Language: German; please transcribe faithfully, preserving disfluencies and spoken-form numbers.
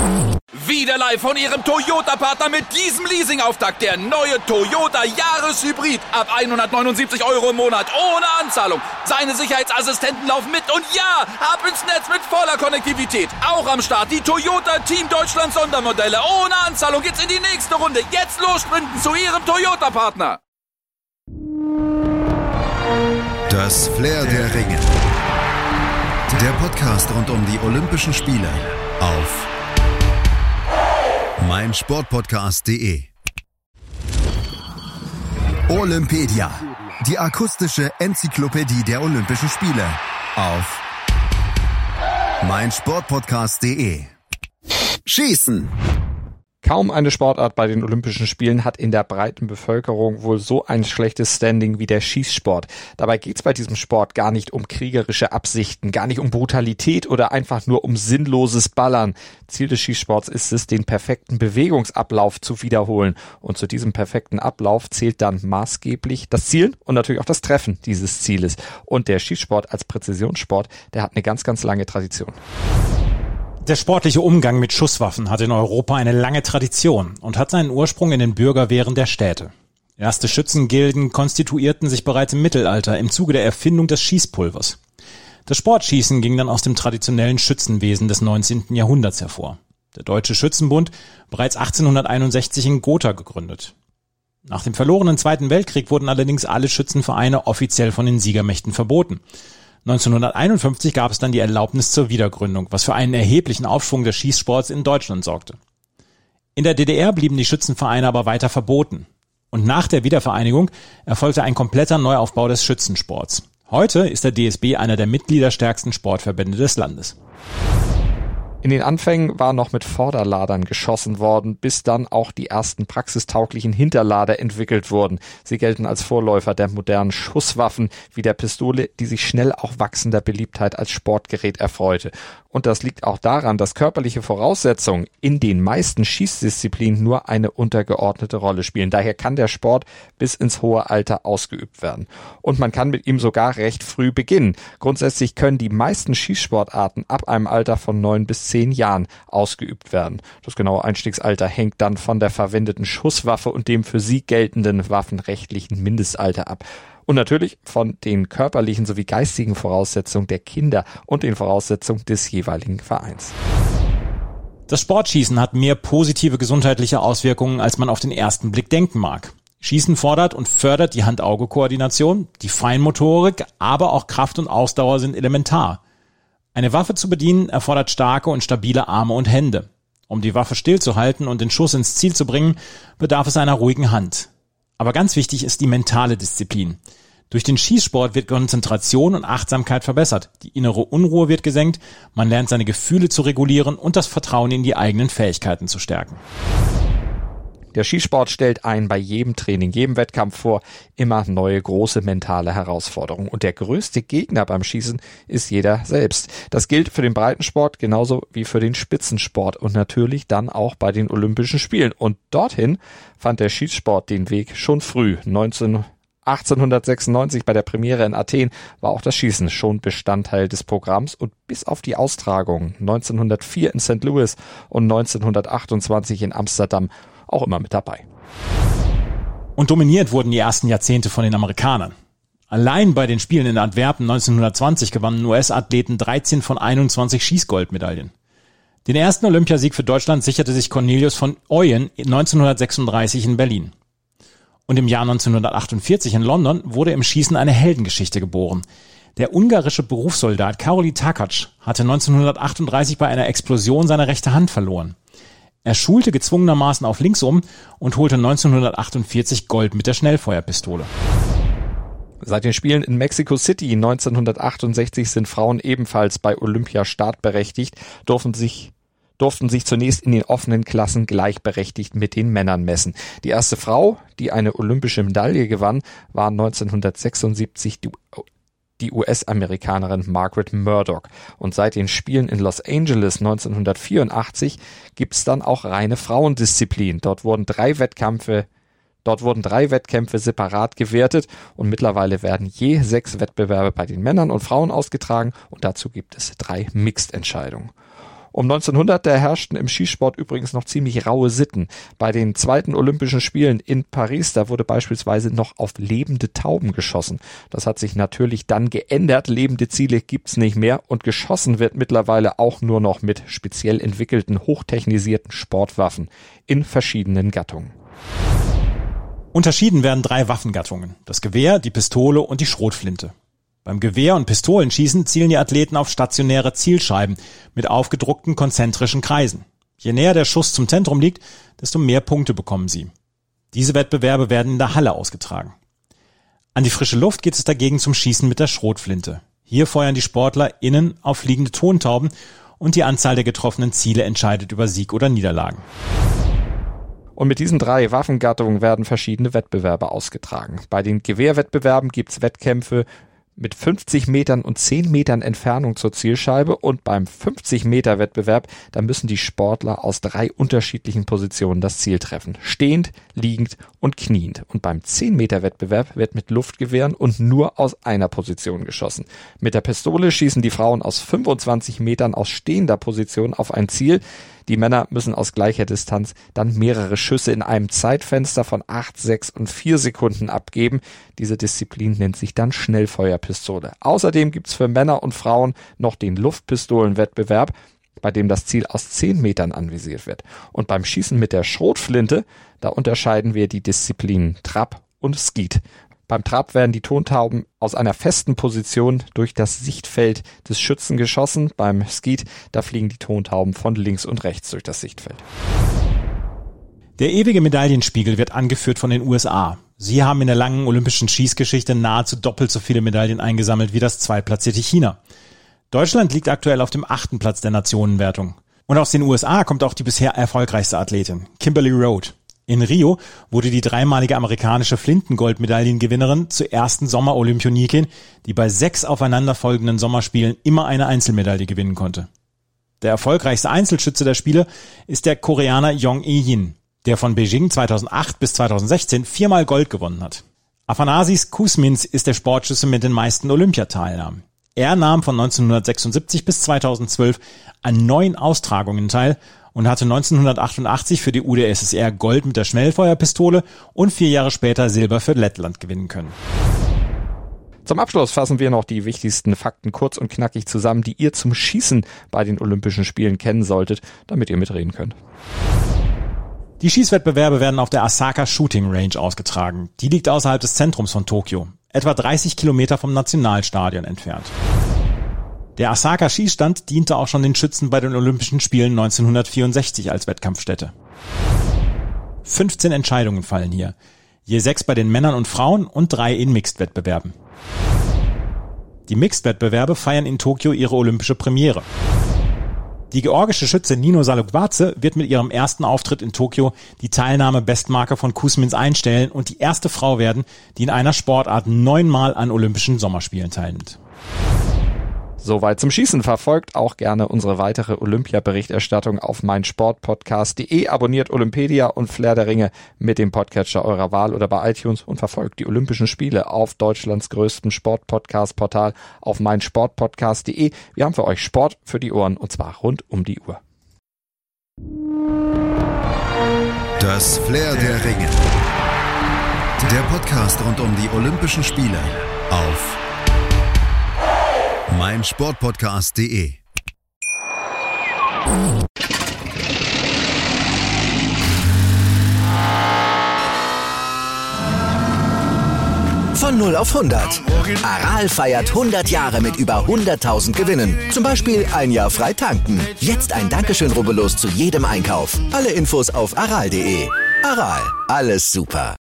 Wieder live von Ihrem Toyota-Partner mit diesem Leasing-Auftakt. Der neue Toyota Jahreshybrid. Ab hundertneunundsiebzig Euro im Monat. Ohne Anzahlung. Seine Sicherheitsassistenten laufen mit. Und ja, ab ins Netz mit voller Konnektivität. Auch am Start die Toyota Team Deutschland Sondermodelle. Ohne Anzahlung geht's in die nächste Runde. Jetzt los sprinten zu Ihrem Toyota-Partner. Das Flair der Ringe. Der Podcast rund um die Olympischen Spiele auf meinsportpodcast punkt de. Olympedia, die akustische Enzyklopädie der Olympischen Spiele auf meinsportpodcast punkt de. Schießen! Kaum eine Sportart bei den Olympischen Spielen hat in der breiten Bevölkerung wohl so ein schlechtes Standing wie der Schießsport. Dabei geht's bei diesem Sport gar nicht um kriegerische Absichten, gar nicht um Brutalität oder einfach nur um sinnloses Ballern. Ziel des Schießsports ist es, den perfekten Bewegungsablauf zu wiederholen. Und zu diesem perfekten Ablauf zählt dann maßgeblich das Zielen und natürlich auch das Treffen dieses Zieles. Und der Schießsport als Präzisionssport, der hat eine ganz, ganz lange Tradition. Der sportliche Umgang mit Schusswaffen hat in Europa eine lange Tradition und hat seinen Ursprung in den Bürgerwehren der Städte. Erste Schützengilden konstituierten sich bereits im Mittelalter im Zuge der Erfindung des Schießpulvers. Das Sportschießen ging dann aus dem traditionellen Schützenwesen des neunzehnten Jahrhunderts hervor. Der Deutsche Schützenbund, bereits achtzehnhunderteinundsechzig in Gotha gegründet. Nach dem verlorenen Zweiten Weltkrieg wurden allerdings alle Schützenvereine offiziell von den Siegermächten verboten. neunzehnhunderteinundfünfzig gab es dann die Erlaubnis zur Wiedergründung, was für einen erheblichen Aufschwung des Schießsports in Deutschland sorgte. In der D D R blieben die Schützenvereine aber weiter verboten. Und nach der Wiedervereinigung erfolgte ein kompletter Neuaufbau des Schützensports. Heute ist der D S B einer der mitgliederstärksten Sportverbände des Landes. In den Anfängen war noch mit Vorderladern geschossen worden, bis dann auch die ersten praxistauglichen Hinterlader entwickelt wurden. Sie gelten als Vorläufer der modernen Schusswaffen wie der Pistole, die sich schnell auch wachsender Beliebtheit als Sportgerät erfreute. Und das liegt auch daran, dass körperliche Voraussetzungen in den meisten Schießdisziplinen nur eine untergeordnete Rolle spielen. Daher kann der Sport bis ins hohe Alter ausgeübt werden. Und man kann mit ihm sogar recht früh beginnen. Grundsätzlich können die meisten Schießsportarten ab einem Alter von neun bis zehn Jahren ausgeübt werden. Das genaue Einstiegsalter hängt dann von der verwendeten Schusswaffe und dem für sie geltenden waffenrechtlichen Mindestalter ab. Und natürlich von den körperlichen sowie geistigen Voraussetzungen der Kinder und den Voraussetzungen des jeweiligen Vereins. Das Sportschießen hat mehr positive gesundheitliche Auswirkungen, als man auf den ersten Blick denken mag. Schießen fordert und fördert die Hand-Auge-Koordination, die Feinmotorik, aber auch Kraft und Ausdauer sind elementar. Eine Waffe zu bedienen erfordert starke und stabile Arme und Hände. Um die Waffe stillzuhalten und den Schuss ins Ziel zu bringen, bedarf es einer ruhigen Hand. Aber ganz wichtig ist die mentale Disziplin. Durch den Schießsport wird Konzentration und Achtsamkeit verbessert, die innere Unruhe wird gesenkt, man lernt seine Gefühle zu regulieren und das Vertrauen in die eigenen Fähigkeiten zu stärken. Der Schießsport stellt einen bei jedem Training, jedem Wettkampf vor immer neue große mentale Herausforderungen. Und der größte Gegner beim Schießen ist jeder selbst. Das gilt für den Breitensport genauso wie für den Spitzensport und natürlich dann auch bei den Olympischen Spielen. Und dorthin fand der Schießsport den Weg schon früh. achtzehnhundertsechsundneunzig bei der Premiere in Athen war auch das Schießen schon Bestandteil des Programms und bis auf die Austragungen neunzehnhundertvier in Sankt Louis und neunzehnhundertachtundzwanzig in Amsterdam auch immer mit dabei. Und dominiert wurden die ersten Jahrzehnte von den Amerikanern. Allein bei den Spielen in Antwerpen neunzehnhundertzwanzig gewannen U S-Athleten dreizehn von einundzwanzig Schießgoldmedaillen. Den ersten Olympiasieg für Deutschland sicherte sich Cornelius von Ooyen neunzehnhundertsechsunddreißig in Berlin. Und im Jahr neunzehnhundertachtundvierzig in London wurde im Schießen eine Heldengeschichte geboren. Der ungarische Berufssoldat Károly Takács hatte neunzehnhundertachtunddreißig bei einer Explosion seine rechte Hand verloren. Er schulte gezwungenermaßen auf links um und holte neunzehnhundertachtundvierzig Gold mit der Schnellfeuerpistole. Seit den Spielen in Mexico City neunzehnhundertachtundsechzig sind Frauen ebenfalls bei Olympia startberechtigt, durften sich durften sich zunächst in den offenen Klassen gleichberechtigt mit den Männern messen. Die erste Frau, die eine olympische Medaille gewann, war neunzehnhundertsechsundsiebzig die die U S-Amerikanerin Margaret Murdoch. Und seit den Spielen in Los Angeles neunzehnhundertvierundachtzig gibt es dann auch reine Frauendisziplin. Dort wurden drei Wettkämpfe, dort wurden drei Wettkämpfe separat gewertet und mittlerweile werden je sechs Wettbewerbe bei den Männern und Frauen ausgetragen und dazu gibt es drei Mixed-Entscheidungen. Um neunzehnhundert, da herrschten im Skisport übrigens noch ziemlich raue Sitten. Bei den zweiten Olympischen Spielen in Paris, da wurde beispielsweise noch auf lebende Tauben geschossen. Das hat sich natürlich dann geändert. Lebende Ziele gibt's nicht mehr und geschossen wird mittlerweile auch nur noch mit speziell entwickelten, hochtechnisierten Sportwaffen in verschiedenen Gattungen. Unterschieden werden drei Waffengattungen: das Gewehr, die Pistole und die Schrotflinte. Beim Gewehr- und Pistolenschießen zielen die Athleten auf stationäre Zielscheiben mit aufgedruckten konzentrischen Kreisen. Je näher der Schuss zum Zentrum liegt, desto mehr Punkte bekommen sie. Diese Wettbewerbe werden in der Halle ausgetragen. An die frische Luft geht es dagegen zum Schießen mit der Schrotflinte. Hier feuern die Sportler innen auf fliegende Tontauben und die Anzahl der getroffenen Ziele entscheidet über Sieg oder Niederlagen. Und mit diesen drei Waffengattungen werden verschiedene Wettbewerbe ausgetragen. Bei den Gewehrwettbewerben gibt's Wettkämpfe mit fünfzig Metern und zehn Metern Entfernung zur Zielscheibe, und beim fünfzig Meter Wettbewerb, da müssen die Sportler aus drei unterschiedlichen Positionen das Ziel treffen. Stehend, liegend und kniend. Und beim zehn Meter Wettbewerb wird mit Luftgewehren und nur aus einer Position geschossen. Mit der Pistole schießen die Frauen aus fünfundzwanzig Metern aus stehender Position auf ein Ziel. Die Männer müssen aus gleicher Distanz dann mehrere Schüsse in einem Zeitfenster von acht, sechs und vier Sekunden abgeben. Diese Disziplin nennt sich dann Schnellfeuerpistole. Außerdem gibt's für Männer und Frauen noch den Luftpistolenwettbewerb, bei dem das Ziel aus zehn Metern anvisiert wird. Und beim Schießen mit der Schrotflinte, da unterscheiden wir die Disziplinen Trap und Skeet. Beim Trap werden die Tontauben aus einer festen Position durch das Sichtfeld des Schützen geschossen. Beim Skeet, da fliegen die Tontauben von links und rechts durch das Sichtfeld. Der ewige Medaillenspiegel wird angeführt von den U S A. Sie haben in der langen olympischen Schießgeschichte nahezu doppelt so viele Medaillen eingesammelt wie das zweitplatzierte China. Deutschland liegt aktuell auf dem achten Platz der Nationenwertung. Und aus den U S A kommt auch die bisher erfolgreichste Athletin, Kimberly Rote. In Rio wurde die dreimalige amerikanische Flintengoldmedaillengewinnerin zur ersten Sommerolympionikin, die bei sechs aufeinanderfolgenden Sommerspielen immer eine Einzelmedaille gewinnen konnte. Der erfolgreichste Einzelschütze der Spiele ist der Koreaner Jong E-Jin, der von Beijing zweitausendacht bis zweitausendsechzehn viermal Gold gewonnen hat. Aphanasis Kuzmins ist der Sportschütze mit den meisten Olympiateilnahmen. Er nahm von neunzehnhundertsechsundsiebzig bis zweitausendzwölf an neun Austragungen teil und hatte neunzehnhundertachtundachtzig für die U d S S R Gold mit der Schnellfeuerpistole und vier Jahre später Silber für Lettland gewinnen können. Zum Abschluss fassen wir noch die wichtigsten Fakten kurz und knackig zusammen, die ihr zum Schießen bei den Olympischen Spielen kennen solltet, damit ihr mitreden könnt. Die Schießwettbewerbe werden auf der Asaka Shooting Range ausgetragen. Die liegt außerhalb des Zentrums von Tokio, etwa dreißig Kilometer vom Nationalstadion entfernt. Der Asaka Schießstand diente auch schon den Schützen bei den Olympischen Spielen neunzehnhundertvierundsechzig als Wettkampfstätte. fünfzehn Entscheidungen fallen hier, je sechs bei den Männern und Frauen und drei in Mixed-Wettbewerben. Die Mixed-Wettbewerbe feiern in Tokio ihre olympische Premiere. Die georgische Schütze Nino Salukvadze wird mit ihrem ersten Auftritt in Tokio die Teilnahme-Bestmarke von Kuzmins einstellen und die erste Frau werden, die in einer Sportart neunmal an Olympischen Sommerspielen teilnimmt. Soweit zum Schießen. Verfolgt auch gerne unsere weitere Olympia-Berichterstattung auf meinsportpodcast punkt de. Abonniert Olympedia und Flair der Ringe mit dem Podcatcher eurer Wahl oder bei iTunes und verfolgt die Olympischen Spiele auf Deutschlands größtem Sport-Podcast-Portal auf meinsportpodcast punkt de. Wir haben für euch Sport für die Ohren und zwar rund um die Uhr. Das Flair der Ringe. Der Podcast rund um die Olympischen Spiele auf meinsportpodcast punkt de. Von null auf hundert. Aral feiert hundert Jahre mit über hunderttausend Gewinnen. Zum Beispiel ein Jahr frei tanken. Jetzt ein Dankeschön, rubbellos zu jedem Einkauf. Alle Infos auf aral punkt de. Aral, alles super.